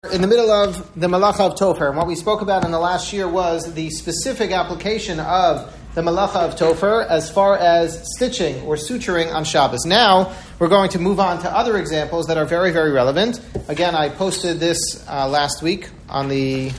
In the middle of the Malacha of Topher, and what we spoke about in the last year was the specific application of the Malacha of Topher as far as stitching or suturing on Shabbos. Now, we're going to move on to other examples that are very, very relevant. Again, I posted this last week I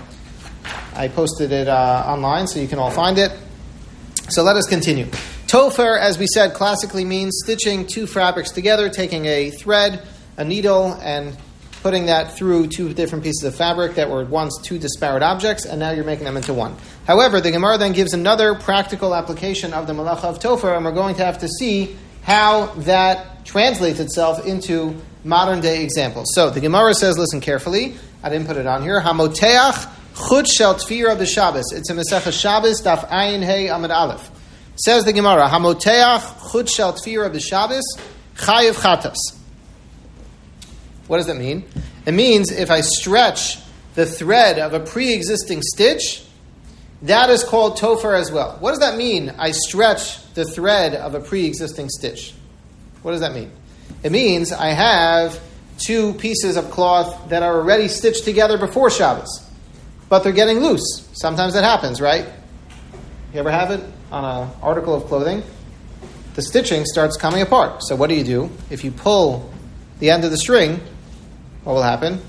posted it online, so you can all find it. So let us continue. Topher, as we said, classically means stitching two fabrics together, taking a thread, a needle, and putting that through two different pieces of fabric that were once two disparate objects, and now you're making them into one. However, the Gemara then gives another practical application of the Malacha of Topher, and we're going to have to see how that translates itself into modern-day examples. So, the Gemara says, listen carefully, I didn't put it on here, Hamoteach chut shel tfira b'Shabbos. It's a Masechah Shabbos, Daf Ayin Hey Amud Aleph. Says the Gemara, Hamoteach chut shel tfira b'Shabbos, chayev chatas. What does that mean? It means if I stretch the thread of a pre-existing stitch, that is called topher as well. What does that mean? I stretch the thread of a pre-existing stitch. What does that mean? It means I have two pieces of cloth that are already stitched together before Shabbos, but they're getting loose. Sometimes that happens, right? You ever have it on an article of clothing? The stitching starts coming apart. So what do? If you pull the end of the string, what will happen?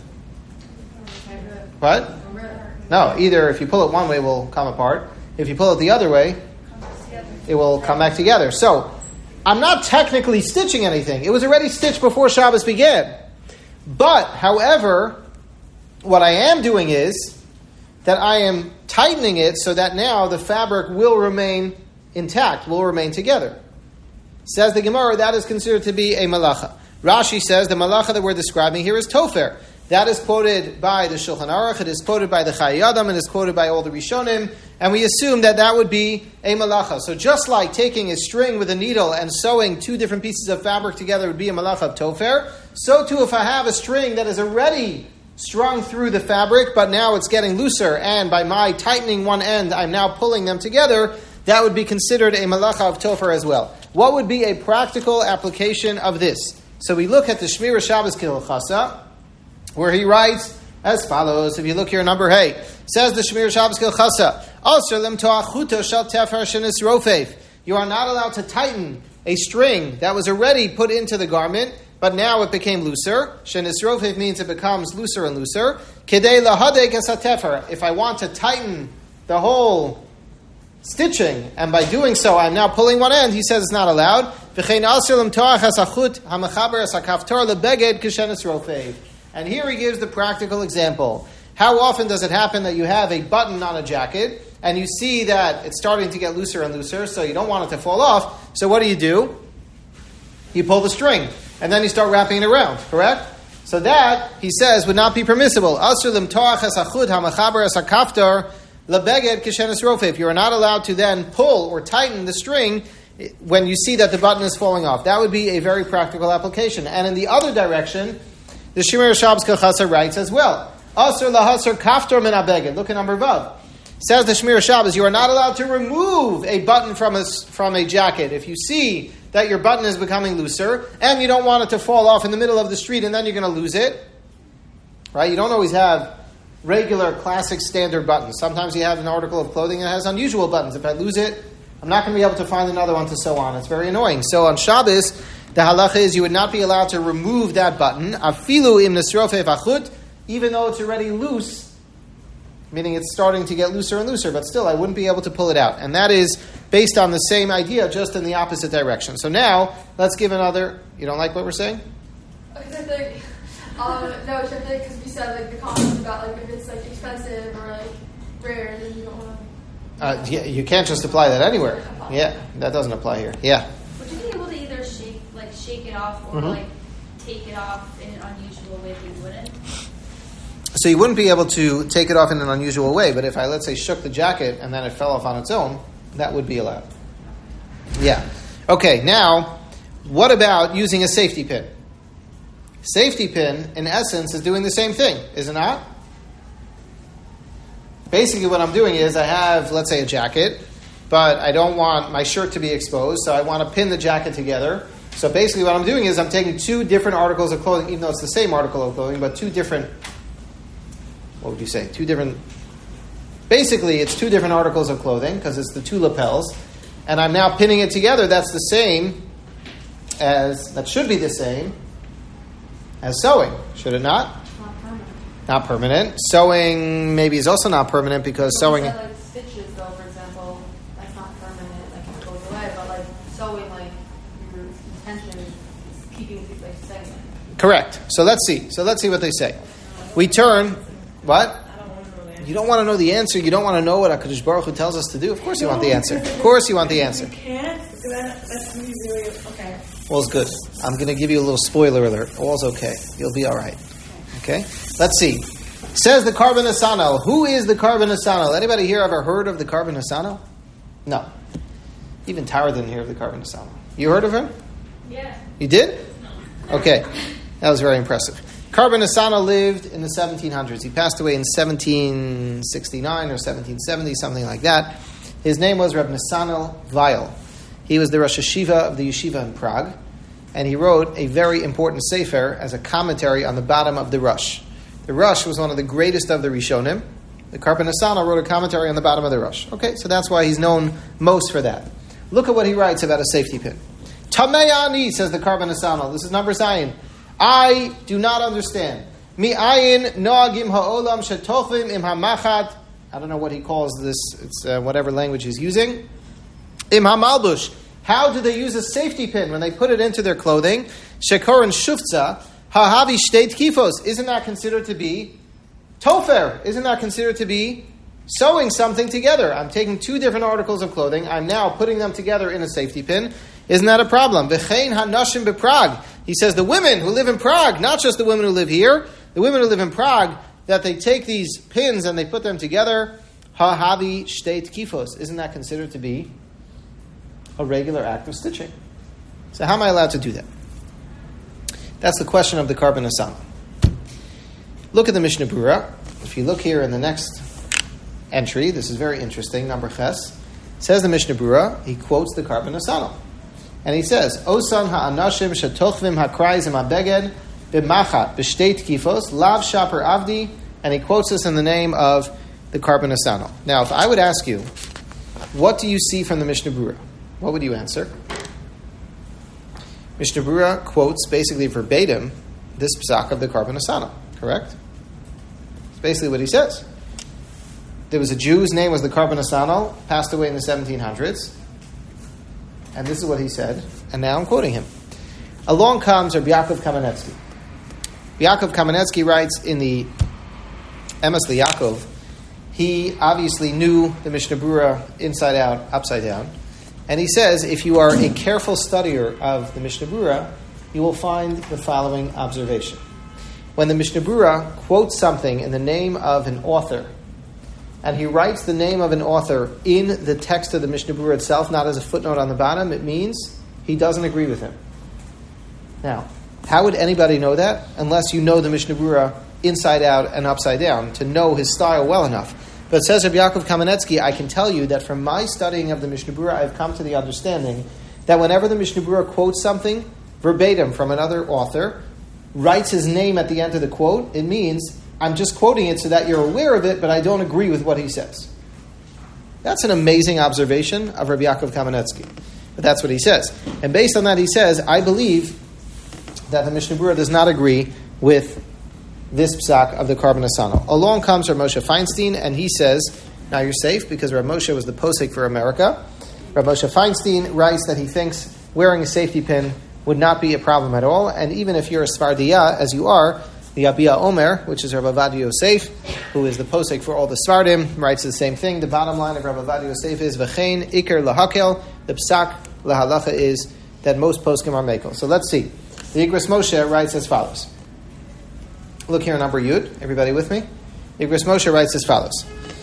What? No, either if you pull it one way, it will come apart. If you pull it the other way, it will come back together. So, I'm not technically stitching anything. It was already stitched before Shabbos began. But, however, what I am doing is that I am tightening it so that now the fabric will remain intact, will remain together. Says the Gemara, that is considered to be a malacha. Rashi says the malacha that we're describing here is topher. That is quoted by the Shulchan Aruch, it is quoted by the Chayei Adam, and it is quoted by all the Rishonim, and we assume that that would be a malacha. So just like taking a string with a needle and sewing two different pieces of fabric together would be a malacha of topher, so too if I have a string that is already strung through the fabric, but now it's getting looser, and by my tightening one end, I'm now pulling them together, that would be considered a malacha of topher as well. What would be a practical application of this? So we look at the Shmira Shabbos Kilchasa, where he writes as follows. If you look here, number hey, says the Shmira Shabbos Kilchasa, you are not allowed to tighten a string that was already put into the garment, but now it became looser. Shenisrofev means it becomes looser and looser. If I want to tighten the whole stitching, and by doing so, I'm now pulling one end, he says it's not allowed. And here he gives the practical example. How often does it happen that you have a button on a jacket, and you see that it's starting to get looser and looser, so you don't want it to fall off, so what do? You pull the string, and then you start wrapping it around, correct? So that, he says, would not be permissible. If you are not allowed to then pull or tighten the string when you see that the button is falling off. That would be a very practical application. And in the other direction, the Shmira Shabbos Kilchasa writes as well. Asur lahasar kaftor min habeged. Look at number vav. Says the Shmira Shabbos, you are not allowed to remove a button from a jacket. If you see that your button is becoming looser and you don't want it to fall off in the middle of the street and then you're going to lose it, right? You don't always have regular, classic, standard buttons. Sometimes you have an article of clothing that has unusual buttons. If I lose it, I'm not going to be able to find another one to sew on. It's very annoying. So on Shabbos, the halacha is you would not be allowed to remove that button, afilu im nisrofev achut, even though it's already loose, meaning it's starting to get looser and looser, but still I wouldn't be able to pull it out. And that is based on the same idea, just in the opposite direction. So now, let's give another... You don't like what we're saying? Because I think... no, because we said like the comments about like if it's like expensive or like rare, then you don't want to. Yeah, you can't just apply that anywhere. Yeah, that doesn't apply here. Yeah. Would you be able to either shake it off or like take it off in an unusual way if you wouldn't? So you wouldn't be able to take it off in an unusual way, but if I, let's say, shook the jacket and then it fell off on its own, that would be allowed. Yeah. Okay, now, what about using a safety pin? Safety pin, in essence, is doing the same thing, is it not? Basically what I'm doing is I have, let's say, a jacket, but I don't want my shirt to be exposed, so I want to pin the jacket together. So basically what I'm doing is I'm taking two different articles of clothing, even though it's the same article of clothing, but two different what would you say? Basically, it's two different articles of clothing because it's the two lapels. And I'm now pinning it together. That should be the same as sewing. Should it not? Not permanent. Sewing maybe is also not permanent because sewing... Like stitches, though, for example, that's not permanent. Like it goes away. But like sewing, like your intention is keeping things like segment. Correct. So let's see what they say. We turn... What? You don't want to know the answer. You don't want to know what HaKadosh Baruch Hu tells us to do. Of course you want the answer. Of course you want the answer. You can't. That's really okay. All's good. I'm going to give you a little spoiler alert. All's okay. You'll be all right. Okay? Let's see. Says the Karban Asano. Who is the Karban Asano? Anybody here ever heard of the Karban Asano? No. Even Tara didn't hear of the Karban Asano. You heard of him? Yeah. You did? Okay. That was very impressive. Karban Asano lived in the 1700s. He passed away in 1769 or 1770, something like that. His name was Reb Nesanel Weil. He was the Rosh Yeshiva of the Yeshiva in Prague, and he wrote a very important sefer as a commentary on the bottom of the Rush. The Rush was one of the greatest of the Rishonim. The Karban Asano wrote a commentary on the bottom of the Rush. Okay, so that's why he's known most for that. Look at what he writes about a safety pin. Tamei ani, says the Karban Asano. This is number Zion. I do not understand. Mi ayin noagim ha'olam shetochvim im hamachat. I don't know what he calls this. It's whatever language he's using. Im hamalbush. How do they use a safety pin when they put it into their clothing? Shekor and shufza ha'havi shteit kifos. Isn't that considered to be tofer? Isn't that considered to be sewing something together? I'm taking two different articles of clothing. I'm now putting them together in a safety pin. Isn't that a problem? V'chein hanashim bePrague. He says the women who live in Prague, not just the women who live here, the women who live in Prague, that they take these pins and they put them together. Ha-havi shteit kifos. Isn't that considered to be a regular act of stitching? So how am I allowed to do that? That's the question of the Karban Asano. Look at the Mishnah Berurah. If you look here in the next entry, this is very interesting, number ches. Says the Mishnah Berurah, he quotes the Karban Asano. And he says, Osan ha'anashim shetochvim ha'kraizim ha'beged b'machat b'shteit kifos lav shaper avdi. And he quotes this in the name of the Karban Asano. Now, if I would ask you, what do you see from the Mishnah Berurah? What would you answer? Mishnah Berurah quotes basically verbatim this psak of the Karban Asano, correct? It's basically what he says. There was a Jew whose name was the Karban Asano, passed away in the 1700s. And this is what he said, and now I'm quoting him. Along comes Rabbi Yaakov Kamenetsky. Yaakov Kamenetsky writes in the Emes LeYaakov, he obviously knew the Mishnah Berurah inside out, upside down. And he says, if you are a careful studier of the Mishnah Berurah, you will find the following observation. When the Mishnah Berurah quotes something in the name of an author, and he writes the name of an author in the text of the Mishnah Berurah itself, not as a footnote on the bottom, it means he doesn't agree with him. Now, how would anybody know that unless you know the Mishnah Berurah inside out and upside down to know his style well enough? But says Rabbi Yaakov Kamenetsky, I can tell you that from my studying of the Mishnah Berurah, I've come to the understanding that whenever the Mishnah Berurah quotes something verbatim from another author, writes his name at the end of the quote, it means I'm just quoting it so that you're aware of it, but I don't agree with what he says. That's an amazing observation of Rabbi Yaakov Kamenetsky. But that's what he says. And based on that, he says, I believe that the Mishnah Berurah does not agree with this psak of the Karban Asano. Along comes Rav Moshe Feinstein, and he says, now you're safe because Rav Moshe was the posek for America. Rav Moshe Feinstein writes that he thinks wearing a safety pin would not be a problem at all. And even if you're a Svardiya, as you are, the Abiyah Omer, which is Rav Ovadia Yosef, who is the posek for all the Svardim, writes the same thing. The bottom line of Rav Ovadia Yosef is V'chein Iker Lahakel. The psak lahalacha is that most poskim are mekel. So let's see. The Igros Moshe writes as follows. Look here in number Yud. Everybody with me? Igros Moshe writes as follows.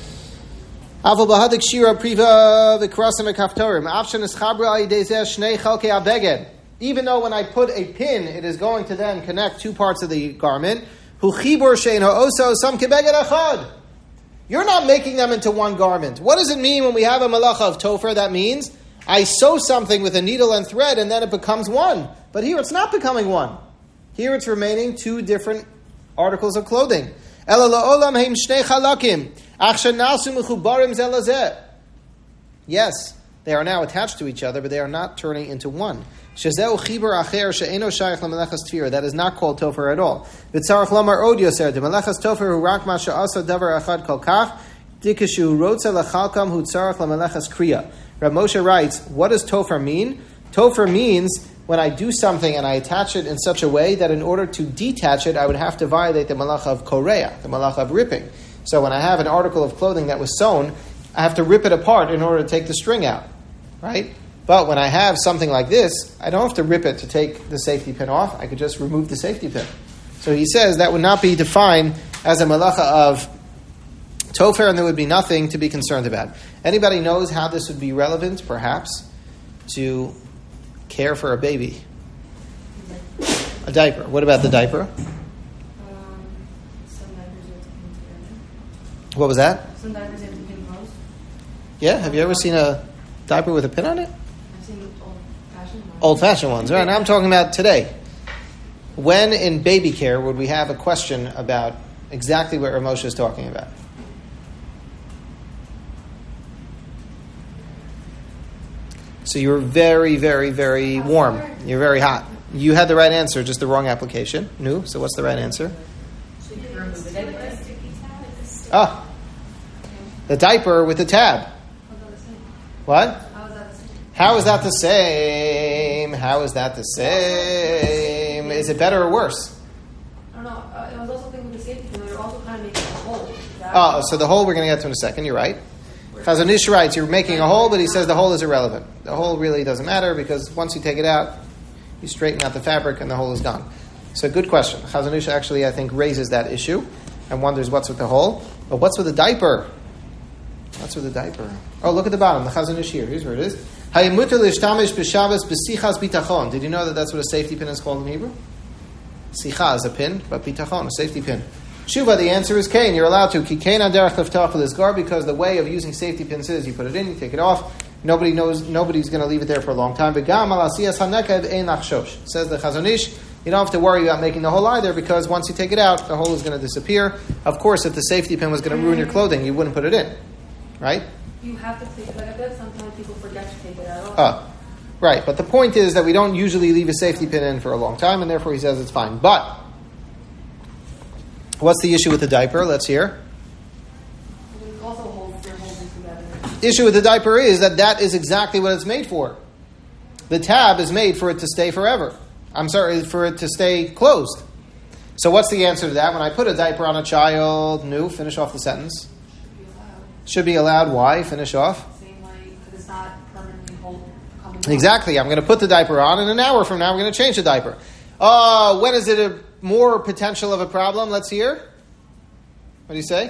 Aval b'hadik shira priva v'krasim v'kaftorim afshan eschabra ayidezeh shnei chalkei abeged. Even though when I put a pin, it is going to then connect two parts of the garment. Hu chibur shein ha'oso sam kebeged achad. You're not making them into one garment. What does it mean when we have a malacha of topher? That means I sew something with a needle and thread and then it becomes one. But here it's not becoming one. Here it's remaining two different articles of clothing. Ela la'olam heim shnei chalakim. Ach shenasu mechubarim ze lazeh. Yes, they are now attached to each other, but they are not turning into one. Shezeu chibur acher she'eno shayach lemelechas tefira. That is not called tofer at all. V'tzarach lomar od yoser. De melechas tofer hu rak ma she'asa davar achad kol kach. Dikashu rotza lachalkam hu tzarach lemelechas kriya. Rav Moshe writes, what does tofer mean? Tofer means when I do something and I attach it in such a way that in order to detach it, I would have to violate the malacha of korea, the malacha of ripping. So when I have an article of clothing that was sewn, I have to rip it apart in order to take the string out, right? But when I have something like this, I don't have to rip it to take the safety pin off. I could just remove the safety pin. So he says that would not be defined as a malacha of tofer, and there would be nothing to be concerned about. Anybody knows how this would be relevant, perhaps, to care for a baby? A diaper. What about the diaper? Some diapers have to pin together. What was that? Some diapers have to pin close. Yeah, have you ever seen a diaper with a pin on it? I've seen old-fashioned ones. Old-fashioned ones, right? Now I'm talking about today. When in baby care would we have a question about exactly what Ramosha is talking about? So you were very, very, very warm. You're very hot. You had the right answer, just the wrong application. No? So what's the right answer? So you can remove the diaper. Ah, the diaper with the tab. What? How is that the same? How is that the same? Is it better or worse? I don't know. It was also thinking with the safety pin. They were also kind of making a hole. Oh, so the hole we're going to get to in a second. You're right. Chazon Ish writes, you're making a hole, but he says the hole is irrelevant. The hole really doesn't matter because once you take it out, you straighten out the fabric and the hole is gone. So good question. Chazon Ish actually, I think, raises that issue and wonders what's with the hole. But what's with the diaper? What's with the diaper? Oh, look at the bottom. The Chazon Ish here. Here's where it is. Hayimuter l'ishtamish b'shavas b'sichas bitachon. Did you know that that's what a safety pin is called in Hebrew? Sicha is a pin, but bitachon, a safety pin. Shuva, the answer is Kain. You're allowed to. Ki Kain aderech leftach l'izgar, because the way of using safety pins is you put it in, you take it off. Nobody knows. Nobody's going to leave it there for a long time. Begam al asiyas hanekev ein nachshosh. Says the Chazon Ish. You don't have to worry about making the hole either, because once you take it out, the hole is going to disappear. Of course, if the safety pin was going to ruin your clothing, you wouldn't put it in, right? You have to take it like that. Sometimes people forget to take it out. Right. But the point is that we don't usually leave a safety pin in for a long time, and therefore he says it's fine. But what's the issue with the diaper? Let's hear. It also holds their holding together. Issue with the diaper is that is exactly what it's made for. The tab is made for it to stay forever. I'm sorry, for it to stay closed. So what's the answer to that? When I put a diaper on a child, finish off the sentence. Should be allowed. Why? Finish off. Same way, because it's not permanently coming Exactly. I'm going to put the diaper on, and an hour from now I'm going to change the diaper. When is it a more potential of a problem? Let's hear. What do you say?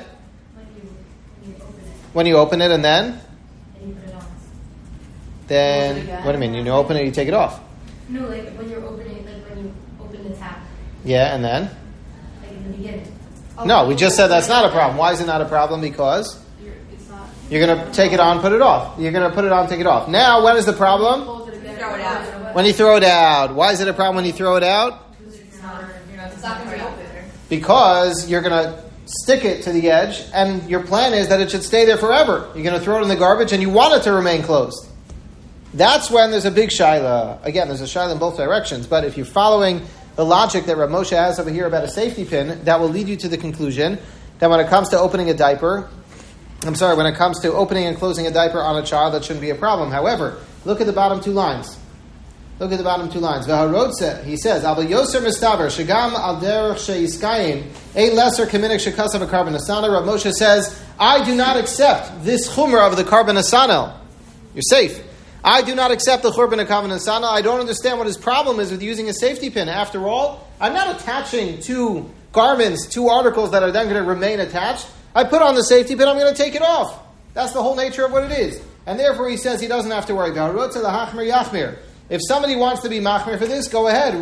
When you open it, and then? And you put it on. Then, what do you mean? You open it, you take it off. No, like when you're opening, like when you open the tap, Yeah, and then? like in the beginning. No, we just said that's not a problem. Why is it not a problem? Because It's not. you're going to take it on, put it off. You're going to put it on, take it off. Now, when is the problem? Close it again. Throw it out. When you throw it out. Why is it a problem when you throw it out? It's not going to be open. Because you're going to stick it to the edge, and your plan is that it should stay there forever. You're going to throw it in the garbage, and you want it to remain closed. That's when there's a big shaila. Again, there's a shaila in both directions, but if you're following the logic that Rav Moshe has over here about a safety pin, that will lead you to the conclusion that when it comes to opening a diaper, when it comes to opening and closing a diaper on a child, that shouldn't be a problem. However, look at the bottom two lines. Look at the bottom two lines. V'harodse, he says, Al yoser mistaver, shegam al derech sheyiskayim, ein lesser kaminik shekasav a carbon asana. Rav Moshe says, I do not accept this chumrah of the carbon asana. You're safe. I do not accept the churban of carbon asana. I don't understand what his problem is with using a safety pin. After all, I'm not attaching two garments, two articles that are then going to remain attached. I put on the safety pin, I'm going to take it off. That's the whole nature of what it is. And therefore he says he doesn't have to worry. If somebody wants to be machmir for this, go ahead.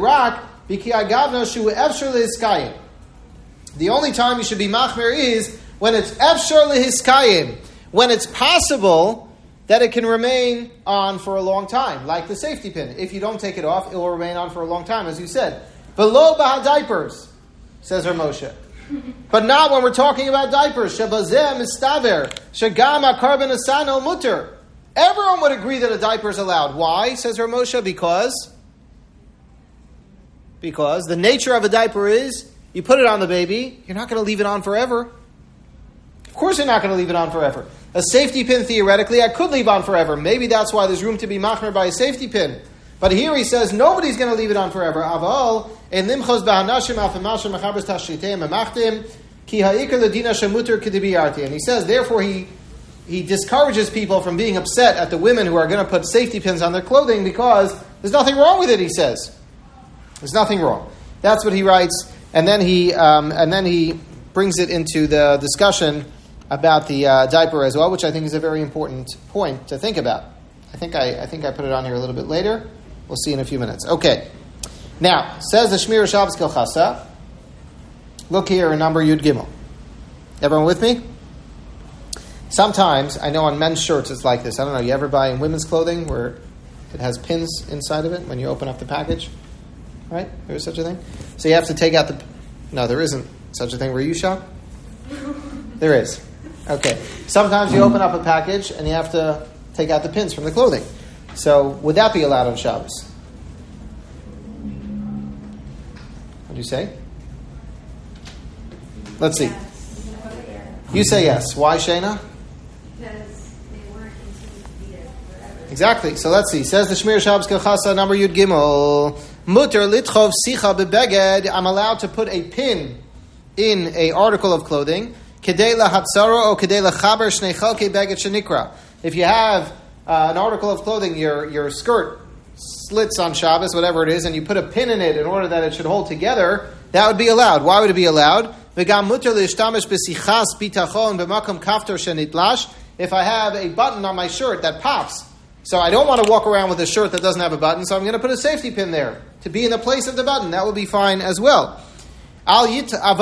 The only time you should be machmir is when it's efshar lehiskayim, when it's possible that it can remain on for a long time, like the safety pin. If you don't take it off, it will remain on for a long time, as you said. Below baha diapers, says Rav Moshe. But not when we're talking about diapers. Shabazeh mistaver. Shagam akarban asano mutter. Everyone would agree that a diaper is allowed. Why, says Rav Moshe? Because the nature of a diaper is, you put it on the baby, you're not going to leave it on forever. Of course you're not going to leave it on forever. A safety pin, theoretically, I could leave on forever. Maybe that's why there's room to be machmer by a safety pin. But here he says nobody's going to leave it on forever. Aval en limchos ba'anashim afemashim machabers tashiteim emachtim ki ha'ikar ledina shemuter kedibiyarti. And he says, therefore, he discourages people from being upset at the women who are going to put safety pins on their clothing because there's nothing wrong with it. He says there's nothing wrong. That's what he writes, and then he brings it into the discussion about the diaper as well, which I think is a very important point to think about. I think I put it on here a little bit later. We'll see in a few minutes. Okay. Now, says the Shmir Shabbos Kilchasa. Look here in number Yud Gimel. Everyone with me? Sometimes, I know on men's shirts it's like this. I don't know, you ever buy in women's clothing where it has pins inside of it when you open up the package? Right? There is such a thing? So you have to take out the... No, there isn't such a thing where you shop? There is. Okay. Sometimes you open up a package and you have to take out the pins from the clothing. So, would that be allowed on Shabbos? What do you say? Let's see. You say yes. Why, Shayna? Because they weren't intended to be there forever. Exactly. So let's see. Says the Shmir Shabbos Kilchasa, number Yud Gimel. Mutter litchov sicha bebeged. I'm allowed to put a pin in a article of clothing. Kedei lahatzaro o kedei lachaber shnei chalkei beged shenikra. If you have an article of clothing, your skirt slits on Shabbos, whatever it is, and you put a pin in it in order that it should hold together, that would be allowed. Why would it be allowed? If I have a button on my shirt that pops, so I don't want to walk around with a shirt that doesn't have a button, so I'm going to put a safety pin there to be in the place of the button. That will be fine as well. Along comes the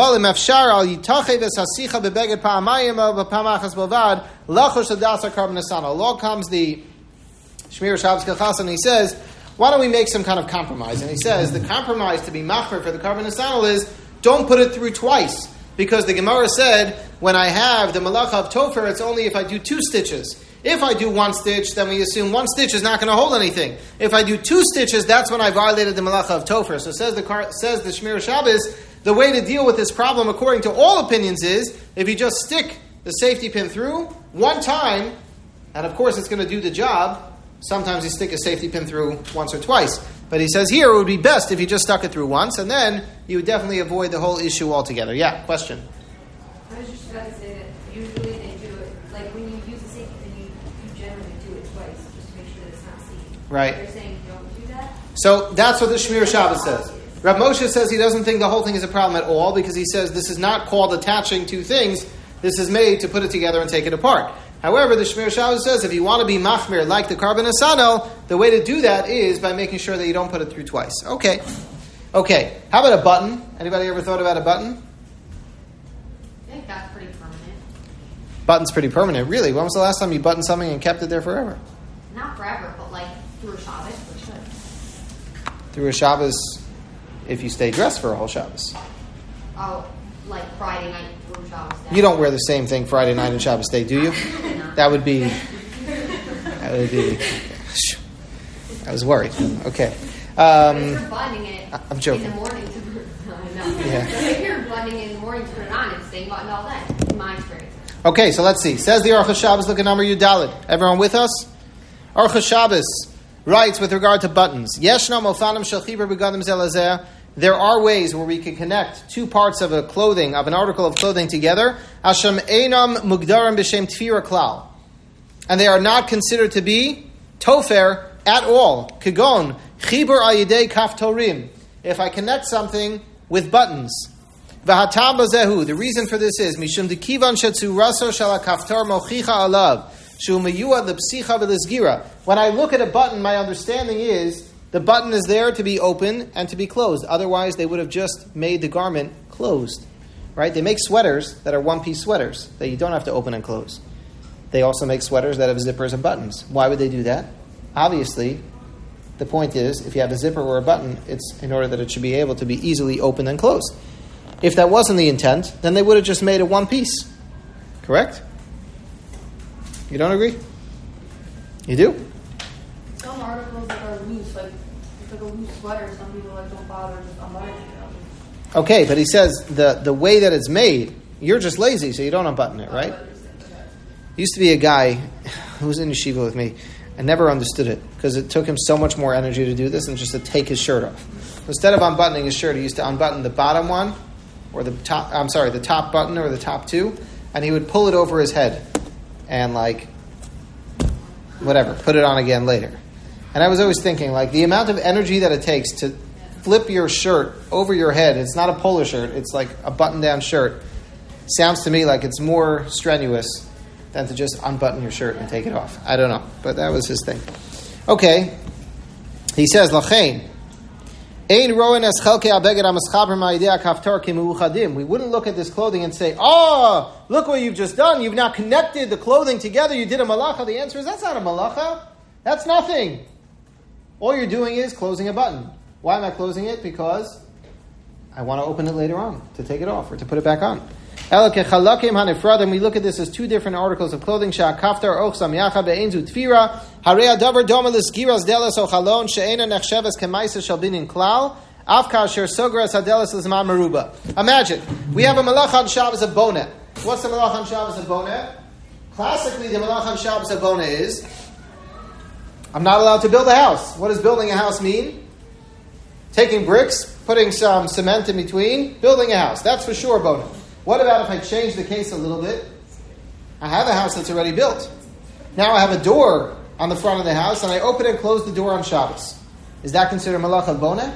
Shmir Shabbos Kilchasa, and he says, why don't we make some kind of compromise? And he says, the compromise to be machmer for the carbon asanal is, don't put it through twice. Because the Gemara said, when I have the malacha of topher, it's only if I do 2 stitches. If I do 1 stitch, then we assume 1 stitch is not going to hold anything. If I do 2 stitches, that's when I violated the malacha of topher. So says the Shmir Shabbos, the way to deal with this problem, according to all opinions, is if you just stick the safety pin through 1 time, and of course it's going to do the job. Sometimes you stick a safety pin through once or twice. But he says here it would be best if you just stuck it through once, and then you would definitely avoid the whole issue altogether. Yeah, question? I was just about to say that usually they do it, like when you use a safety pin, you generally do it twice, just to make sure that it's not seen. Right. They're saying don't do that? So that's what the Shmir Shabbos says. Rav Moshe says he doesn't think the whole thing is a problem at all, because he says this is not called attaching 2 things. This is made to put it together and take it apart. However, the Shmir Shabbos says if you want to be machmir like the carbon asano, the way to do that is by making sure that you don't put it through twice. Okay. How about a button? Anybody ever thought about a button? I think that's pretty permanent. Button's pretty permanent. Really? When was the last time you buttoned something and kept it there forever? Not forever, but like through a Shabbos, for sure. Through a Shabbos, if you stay dressed for a whole Shabbos. Oh, like Friday night through Shabbos day. You don't wear the same thing Friday night and Shabbos day, do you? No. That would be. I was worried. Okay. But if you're buttoning it I'm joking. in the morning to put it on, no. Yeah. But if you're buttoning it in the morning to put it on, it's staying buttoned all day. In my experience. Okay, so let's see. Says the Aruch Shabbos, look at number Yudalid. Everyone with us? Aruch Shabbos writes with regard to buttons. Yeshnam ofanim shel chibur begadim zelazeh. There are ways where we can connect 2 parts of an article of clothing together. Hashem einam mugdarim b'shem tfira klal. And they are not considered to be tofer at all. Kigon, chibur ayidei kaftorim. If I connect something with buttons. V'hatam bazehu. The reason for this is, mishum dekivan shetzu raso shel kaftor mochicha alav. Shu meyuad lepsicha v'lezgira. When I look at a button, my understanding is, the button is there to be open and to be closed. Otherwise, they would have just made the garment closed. Right? They make sweaters that are 1-piece sweaters that you don't have to open and close. They also make sweaters that have zippers and buttons. Why would they do that? Obviously, the point is, if you have a zipper or a button, it's in order that it should be able to be easily opened and closed. If that wasn't the intent, then they would have just made it one piece. Correct? You don't agree? You do? Some articles that are loose, like it's like a loose sweater. Some people like don't bother just unbuttoning it. Okay, but he says the way that it's made, you're just lazy, so you don't unbutton it, right? Used to be a guy who was in yeshiva with me. I never understood it because it took him so much more energy to do this than just to take his shirt off. Instead of unbuttoning his shirt, he used to unbutton the bottom one, or the top button or the top two, and he would pull it over his head and put it on again later. And I was always thinking, the amount of energy that it takes to flip your shirt over your head, it's not a polo shirt, it's like a button-down shirt, sounds to me like it's more strenuous than to just unbutton your shirt and take it off. I don't know, but that was his thing. Okay, he says, Lachain, Ein roen es chelkei abeged hamaschaber ma'idei hakaftar kimeuchadim. We wouldn't look at this clothing and say, look what you've just done. You've now connected the clothing together. You did a malacha. The answer is, that's not a malacha. That's nothing. All you're doing is closing a button. Why am I closing it? Because I want to open it later on, to take it off or to put it back on. And we look at this as two different articles of clothing. If imagine, we have a malach on Shabbos of bonet. What's the malach on Shabbos of bonet? Classically, the malach on Shabbos of bonet is, I'm not allowed to build a house. What does building a house mean? Taking bricks, putting some cement in between, building a house. That's for sure bonet. What about if I change the case a little bit? I have a house that's already built. Now I have a door on the front of the house, and I open and close the door on Shabbos. Is that considered malach al boneh?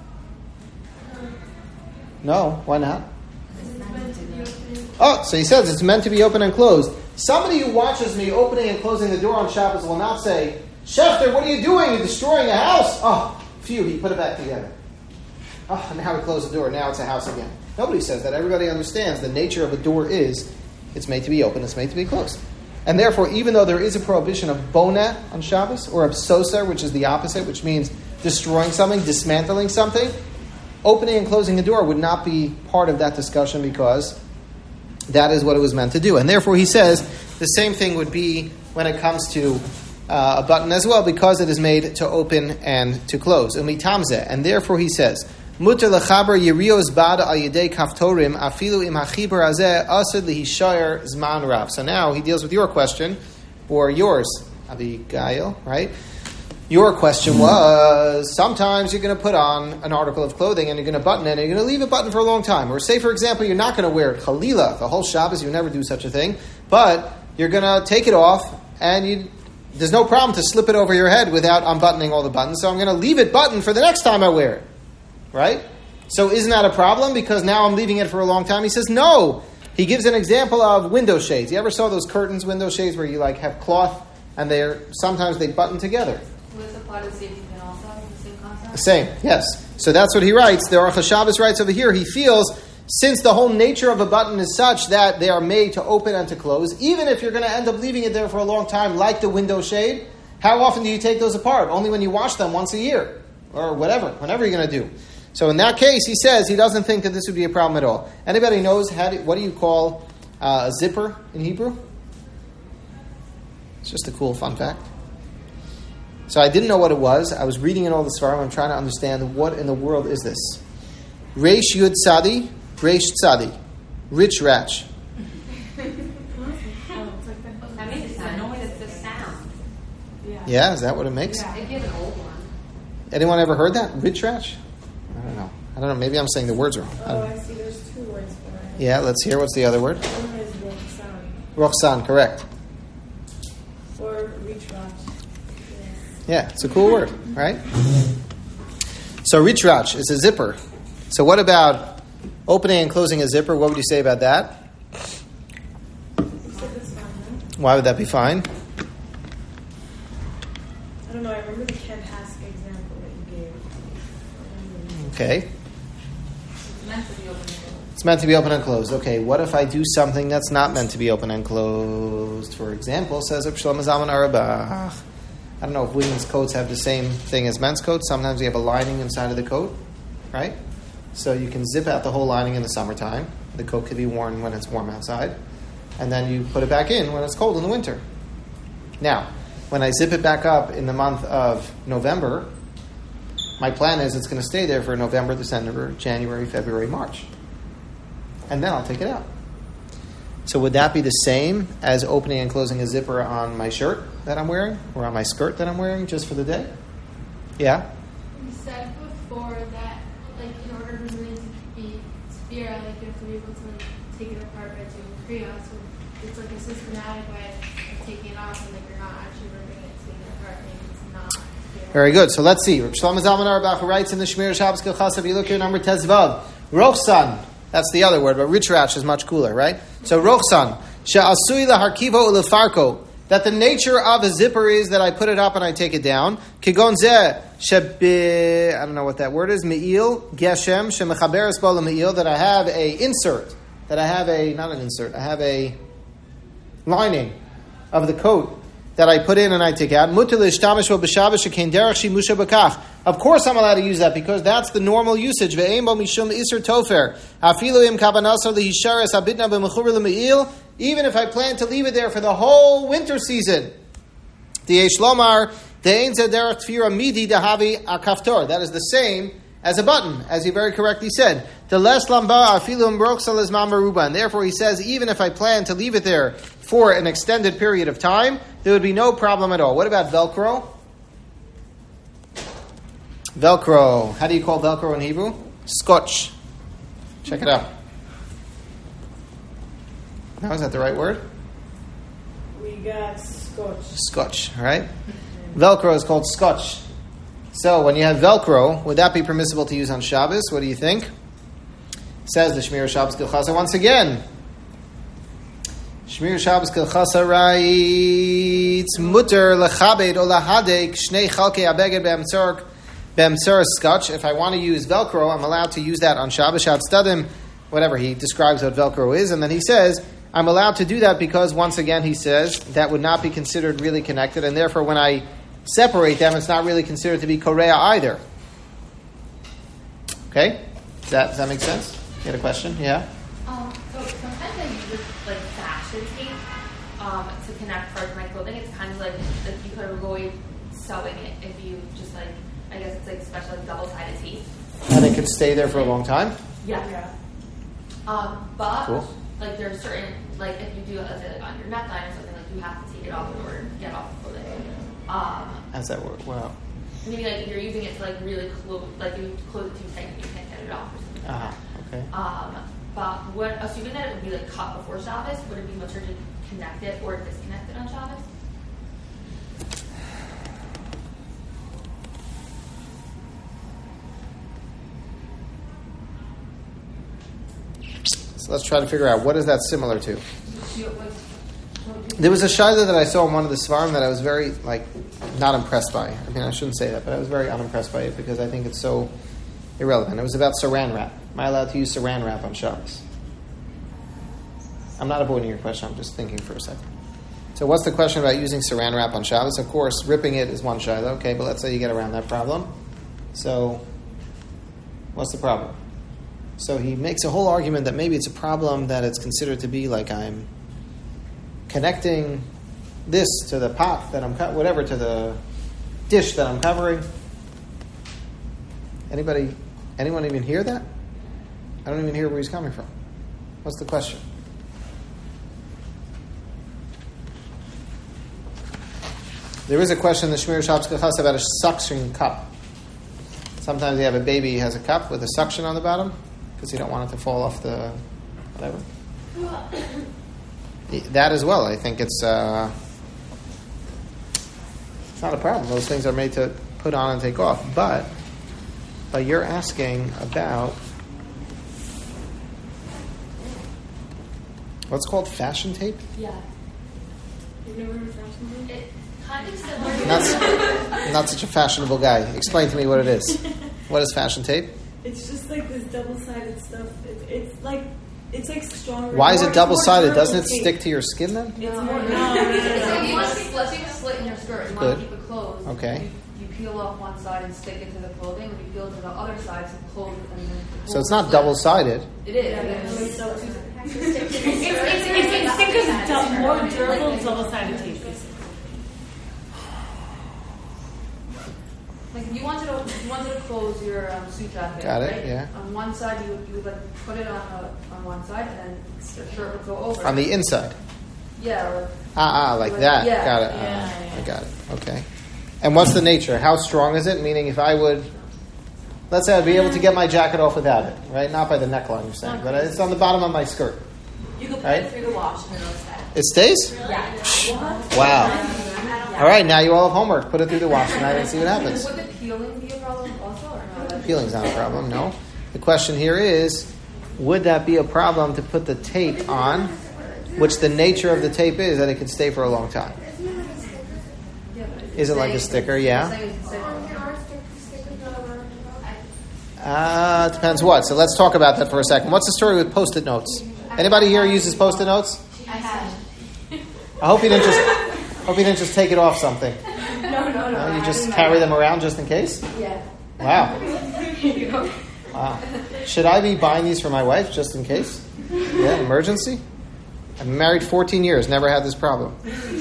No, why not? So he says it's meant to be open and closed. Somebody who watches me opening and closing the door on Shabbos will not say, Schefter, what are you doing? You're destroying a house. He put it back together. Now we close the door. Now it's a house again. Nobody says that. Everybody understands the nature of a door is it's made to be open, it's made to be closed. And therefore, even though there is a prohibition of boneh on Shabbos, or of soser, which is the opposite, which means destroying something, dismantling something, opening and closing a door would not be part of that discussion because that is what it was meant to do. And therefore, he says the same thing would be when it comes to a button as well, because it is made to open and to close. And therefore, he says, Muter lechaber yirios bad al yedei kaftorim afilu im hachiber hazeh asad lihishayer zman rav. So now he deals with your question, or yours, Abigail, right? Your question was, sometimes you're going to put on an article of clothing and you're going to button it and you're going to leave it buttoned for a long time. Or say, for example, you're not going to wear it chalila, the whole Shabbos, you never do such a thing, but you're going to take it off and there's no problem to slip it over your head without unbuttoning all the buttons, so I'm going to leave it buttoned for the next time I wear it. Right? So isn't that a problem? Because now I'm leaving it for a long time. He says, no. He gives an example of window shades. You ever saw those curtains, window shades, where you have cloth and sometimes they button together? Will this apply to safety pin also? The same concept? Same, yes. So that's what he writes. The Aruch HaShabbos writes over here, he feels, since the whole nature of a button is such that they are made to open and to close, even if you're going to end up leaving it there for a long time, like the window shade, how often do you take those apart? Only when you wash them once a year, or whenever you're going to do. So in that case, he says he doesn't think that this would be a problem at all. Anybody knows what do you call a zipper in Hebrew? It's just a cool fun fact. So I didn't know what it was. I was reading in all the Svarim. I'm trying to understand what in the world is this. Reish Yud Tzadi, Reish Tzadi, Rich Ratch. That makes a noise. It's a sound. Yeah, is that what it makes? Yeah, they give an old one. Anyone ever heard that? Rich Ratch? I don't know. Maybe I'm saying the words wrong. I see. There's two words for it. Yeah, let's hear. What's the other word? One is rochsan. Rochsan, correct. Or richrach. Yeah, it's a cool word, right? So richrach is a zipper. So what about opening and closing a zipper? What would you say about that? Why would that be fine? I don't know. I remember the Ken Hask example that you gave. Okay. It's meant to be open and closed. Okay, what if I do something that's not meant to be open and closed? For example, says Reb Shlomo Zalman Auerbach. I don't know if women's coats have the same thing as men's coats. Sometimes you have a lining inside of the coat, right? So you can zip out the whole lining in the summertime. The coat could be worn when it's warm outside. And then you put it back in when it's cold in the winter. Now, when I zip it back up in the month of November, my plan is it's going to stay there for November, December, January, February, March. And then I'll take it out. So would that be the same as opening and closing a zipper on my shirt that I'm wearing? Or on my skirt that I'm wearing just for the day? Yeah? You said before that, like, in order for something to be severe, like, you have to be able to, like, take it apart by doing Kriya. So it's like a systematic way of taking it off, and like you're not actually ripping it, taking it apart, maybe it's not severe. Very good. So let's see. Shlomo Zalman Auerbach writes in the Shmir Shabbos Kilchasa, if you look here, number Tezvav, Rochsan. That's the other word, but Richrach is much cooler, right? So Rochsan, she'asui laharkivo ulefarko, that the nature of a zipper is that I put it up and I take it down. Kigon zeh, shebe, I don't know what that word is, me'il, geshem, shemechaberes bo me'il, that I have a insert, that I have a, not an insert, I have a lining of the coat that I put in and I take out. Of course I'm allowed to use that because that's the normal usage. Even if I plan to leave it there for the whole winter season. That is the same as a button, as he very correctly said. And therefore he says, even if I plan to leave it there for an extended period of time, there would be no problem at all. What about Velcro? Velcro. How do you call Velcro in Hebrew? Scotch. Check it out. Now, is that the right word? We got Scotch. Scotch, right? Velcro is called Scotch. So, when you have Velcro, would that be permissible to use on Shabbos? What do you think? Says the Shmir Shabbos Kilchasa once again. Shmir Shabbos Kilchasa writes, Mutter lechabed o lahadek shnei chalkei abeged be'emtzor Scotch. If I want to use Velcro, I'm allowed to use that on Shabbos. Shatstadim, whatever, he describes what Velcro is, and then he says, I'm allowed to do that because, once again, he says, that would not be considered really connected, and therefore when I separate them, it's not really considered to be Korea either. Okay? Does that make sense? You had a question? Yeah? So sometimes I use like fashion tape to connect parts of my clothing. It's kind of like if you could avoid sewing it if you just like, I guess it's like special like double-sided tape. And it could stay there for a long time? Yeah. But cool. Like there's certain, like if you do it like on your neckline or something, like you have to take it off in order to get off the clothing. How's that work? Wow. Maybe like if you're using it to like really close, like you close it too tight and you can't get it off or something like that. Okay. But assuming that it would be like cut before Shabbos, would it be much harder to connect it or disconnect it on Shabbos? So let's try to figure out what is that similar to. There was a shaila that I saw in one of the svarim that I was very not impressed by. I mean, I shouldn't say that, but I was very unimpressed by it because I think it's so irrelevant. It was about saran wrap. Am I allowed to use saran wrap on Shabbos? I'm not avoiding your question. I'm just thinking for a second. So what's the question about using saran wrap on Shabbos? Of course, ripping it is one shaila. Okay, but let's say you get around that problem. So what's the problem? So he makes a whole argument that maybe it's a problem that it's considered to be like I'm connecting this to the pot that I'm whatever to the dish that I'm covering. Anyone even hear that? I don't even hear where he's coming from. What's the question? There is a question in the Shmir Shabbos Kilchasa about a suction cup. Sometimes you have a baby who has a cup with a suction on the bottom because you don't want it to fall off the whatever. That as well. I think it's not a problem. Those things are made to put on and take off. But you're asking about what's called fashion tape? Yeah. You've never heard of fashion tape? It kind of similar. Not such a fashionable guy. Explain to me what it is. What is fashion tape? It's just like this double-sided stuff. It's like stronger. Why is it double-sided? Doesn't it stick to your skin then? It's more. So you want to keep a slit in your skirt. You want to keep it closed. Okay. You peel off one side and stick it to the clothing. When you peel to the other side, to close it, and then the So it's not double-sided. It is. It's more durable double-sided tape. Like if you wanted to close your suit jacket. Got it, right? yeah. On one side, you would like put it on one side, and then the shirt would go over. On the inside. Yeah. Or, Like that. Yeah. Got it. I got it. Okay. And what's the nature? How strong is it? Meaning if I would, let's say I'd be able to get my jacket off without it, right? Not by the neckline, you're saying, but it's on the bottom of my skirt. You can put Right? it through the wash and notice that. It stays? Yeah. Wow. All right, now you all have homework. Put it through the wash tonight and see what happens. would the peeling be a problem also, or no? Peeling's not a problem, no. The question here is, would that be a problem to put the tape on, which the nature of the tape is that it can stay for a long time? Is it like a sticker? Yeah. Depends what. So let's talk about that for a second. What's the story with Post-it notes? Anybody here uses Post-it notes? I have. I hope you didn't just take it off something. No. You just carry them around just in case? Yeah. Wow. Wow. Should I be buying these for my wife just in case? Yeah, emergency? I've been married 14 years, never had this problem.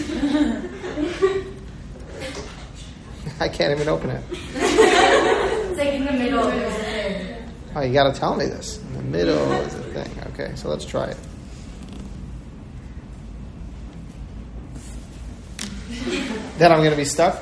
I can't even open it. It's like in the middle. There's a thing. Oh, you got to tell me this. In the middle is the thing. Okay, so let's try it. Then I'm going to be stuck?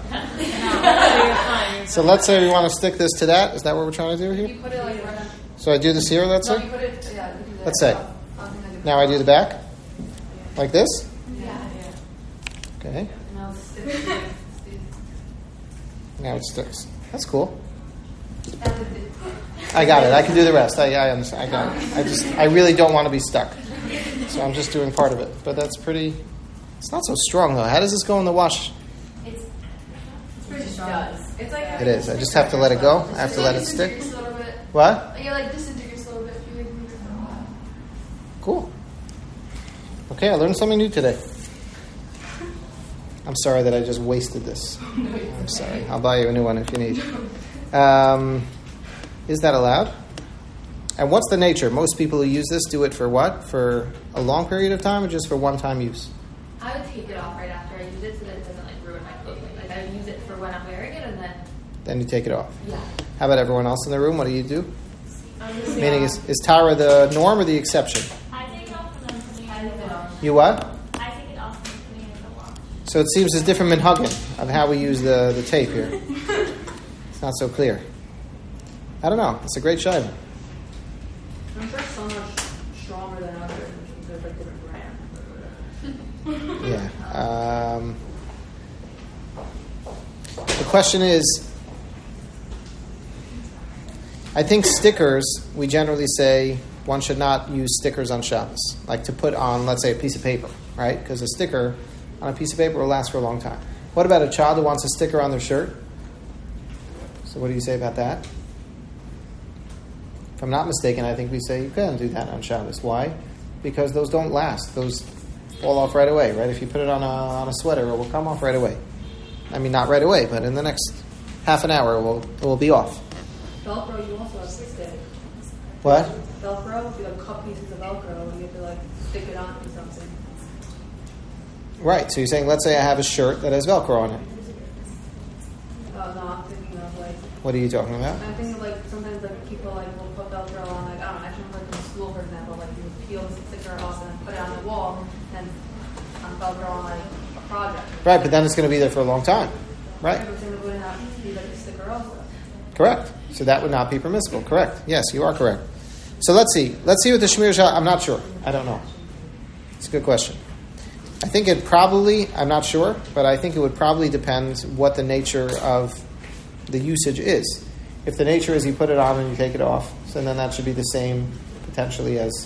So let's say we want to stick this to that. Is that what we're trying to do here? You put it like right on. So I do this here, let's No, say? you put it. Yeah. You can do that. Let's say. Now I do the back? Like this? Yeah. Okay. No, Now it sticks. That's cool. I got it. I can do the rest. I understand. I got it. I really don't want to be stuck. So I'm just doing part of it. But that's pretty... It's not so strong, though. How does this go in the wash? It's pretty strong. It's like It is. I just have to let it go. I have to let it stick. Just a little bit. What? You like disintegrates a little bit. You like move it for a while. Cool. Okay, I learned something new today. I'm sorry that I just wasted this. I'm sorry. I'll buy you a new one if you need. Is that allowed? And what's the nature? Most people who use this do it for what? For a long period of time or just for one-time use? I would take it off right after I use it so that it doesn't like ruin my clothing. Like I use it for when I'm wearing it and Then you take it off. yeah. How about everyone else in the room? What do you do? Meaning, is Tara the norm or the exception? I take it off and then putting it in the wash. You what? I take it off and putting it in the wash. So it seems there's different minhagim of how we use the tape here. It's not so clear. I don't know. It's a great shiva. I'm sure some are stronger than others, and there's like different brands. Yeah. The question is, I think stickers, we generally say one should not use stickers on Shabbos, like to put on, let's say, a piece of paper, right? Because a sticker on a piece of paper will last for a long time. What about a child who wants a sticker on their shirt? So what do you say about that? If I'm not mistaken, I think we say you can't do that on Shabbos. Why? Because those don't last. Those fall off right away, right? If you put it on a sweater, it will come off right away. I mean, not right away, but in the next half an hour, it will be off. Velcro, you also have to stick. What? Velcro, if you have cut pieces of Velcro, you have to like stick it onto something. Right. So you're saying, let's say I have a shirt that has Velcro on it. No, I'm thinking of like. What are you talking about? I'm thinking of like sometimes like people like will put Velcro on like I don't know. I remember like in school for example, like you would peel the sticker off and then put it on the wall and Velcro on like a project. Right, but then it's going to be there for a long time. Right. Everything would have to be like a sticker also. Correct. So that would not be permissible. Correct. Yes, you are correct. So let's see. Let's see what the Shmir Shah... I'm not sure. I don't know. It's a good question. I think it probably... I'm not sure, but I think it would probably depend what the nature of the usage is. If the nature is you put it on and you take it off, so then that should be the same potentially as...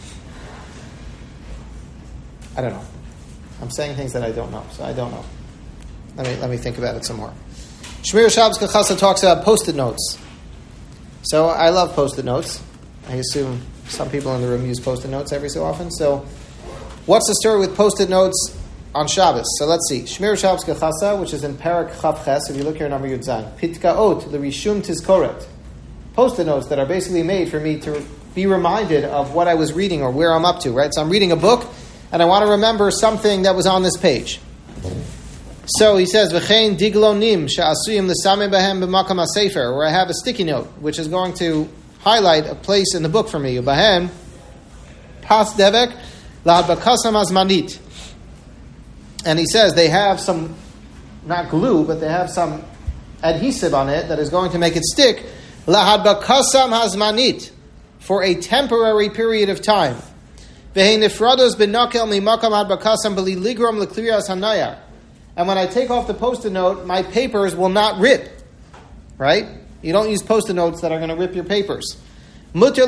I don't know. I'm saying things that I don't know, so I don't know. Let me think about it some more. Shmir Shabbos Kachasa talks about Post-it notes. So I love Post-it notes. I assume some people in the room use Post-it notes every so often. So what's the story with Post-it notes on Shabbos. So let's see. Shmir Shabbos Kechasa, which is in Parak Chav Ches, if you look here number Yud Zayin. Pitkaot, L'Rishum Tizkoret. Post-it notes that are basically made for me to be reminded of what I was reading or where I'm up to, right? So I'm reading a book, and I want to remember something that was on this page. So he says, V'chein diglonim she'asuyim l'sameh bahem b'makam ha'sefer, where I have a sticky note, which is going to highlight a place in the book for me. Ubahem, pas devek, la'adbakasam azmanit. And he says they have some, not glue, but they have some adhesive on it that is going to make it stick. Lahadbakasam hazmanit, for a temporary period of time. And when I take off the post-it note, my papers will not rip. Right? You don't use post-it notes that are going to rip your papers. You would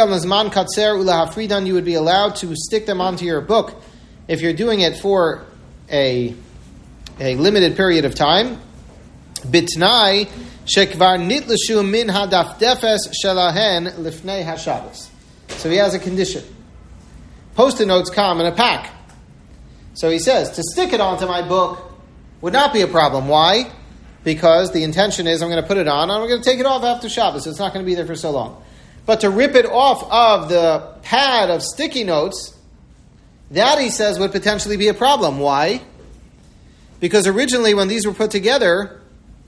be allowed to stick them onto your book if you're doing it for a limited period of time. Bitnai shekvar nitlashu min hadafdefes shelahen lifnei hashabbos. So he has a condition. Post-it notes come in a pack. So he says, to stick it onto my book would not be a problem. Why? Because the intention is I'm going to put it on and I'm going to take it off after Shabbos. So it's not going to be there for so long. But to rip it off of the pad of sticky notes, that, he says, would potentially be a problem. Why? Because originally when these were put together,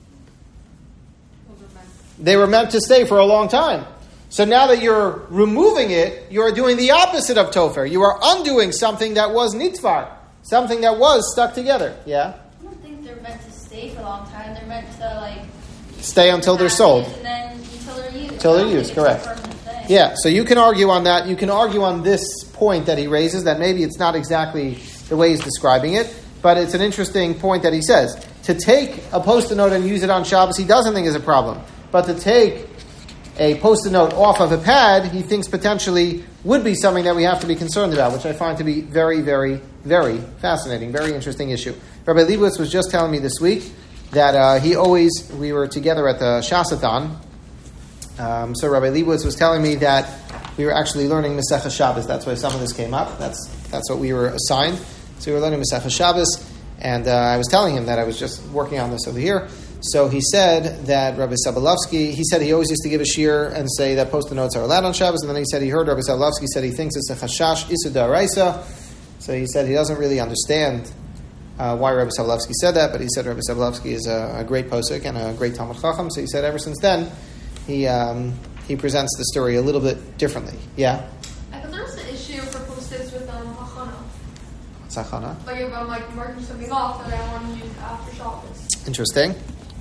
they were meant to stay for a long time. So now that you're removing it, you're doing the opposite of tofer. You are undoing something that was nitvar, something that was stuck together. Yeah? I don't think they're meant to stay for a long time. They're meant to, stay until they're sold. And then until they're used. Until they're used, correct. Yeah, so you can argue on that. You can argue on this point that he raises, that maybe it's not exactly the way he's describing it, but it's an interesting point that he says. To take a post-it note and use it on Shabbos, he doesn't think is a problem. But to take a post-it note off of a pad, he thinks potentially would be something that we have to be concerned about, which I find to be very, very, very fascinating, very interesting issue. Rabbi Leibowitz was just telling me this week that we were together at the Shasathon. So Rabbi Leibowitz was telling me that we were actually learning Masechah Shabbos. That's why some of this came up. That's what we were assigned. So we were learning Masechah Shabbos, and I was telling him that I was just working on this over here. So he said that Rabbi Sobolovsky, he said he always used to give a shir and say that post-it notes are allowed on Shabbos, and then he said he heard Rabbi Sobolovsky said he thinks it's a chashash isur d'oraisa. So he said he doesn't really understand why Rabbi Sobolovsky said that, but he said Rabbi Sobolovsky is a great posek and a great Talmud Chacham. So he said ever since then, he presents the story a little bit differently. Yeah? I thought there was an issue for post-its with hachana. What's hachana? Like if I'm marking something off that I want to use after Shabbos. Interesting.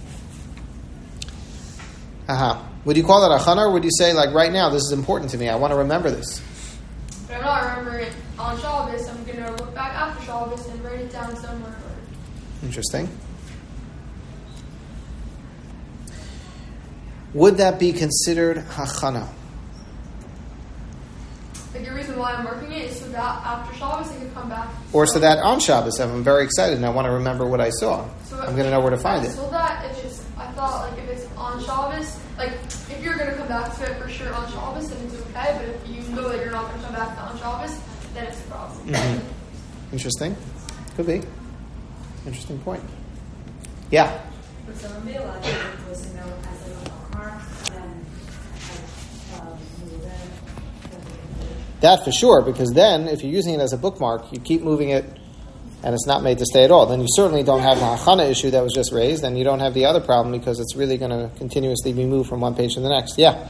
Would you call it achana, or would you say, right now, this is important to me, I want to remember this? But I'm not remembering it on Shabbos. I'm going to look back after Shabbos and write it down somewhere. Interesting. Would that be considered hachana? The reason why I'm marking it is so that after Shabbos I can come back. Or so that on Shabbos I'm very excited and I want to remember what I saw. So I'm going to know where to find it. So that if it's on Shabbos, if you're going to come back to it for sure on Shabbos, then it's okay. But if you know that you're not going to come back to on Shabbos, then it's a problem. Mm-hmm. Interesting. Could be. Interesting point. Yeah. Would someone be allowed to use a post-it note as a bookmark and move it? That for sure, because then if you're using it as a bookmark, you keep moving it and it's not made to stay at all. Then you certainly don't have the hachana issue that was just raised, and you don't have the other problem because it's really going to continuously be moved from one page to the next. Yeah.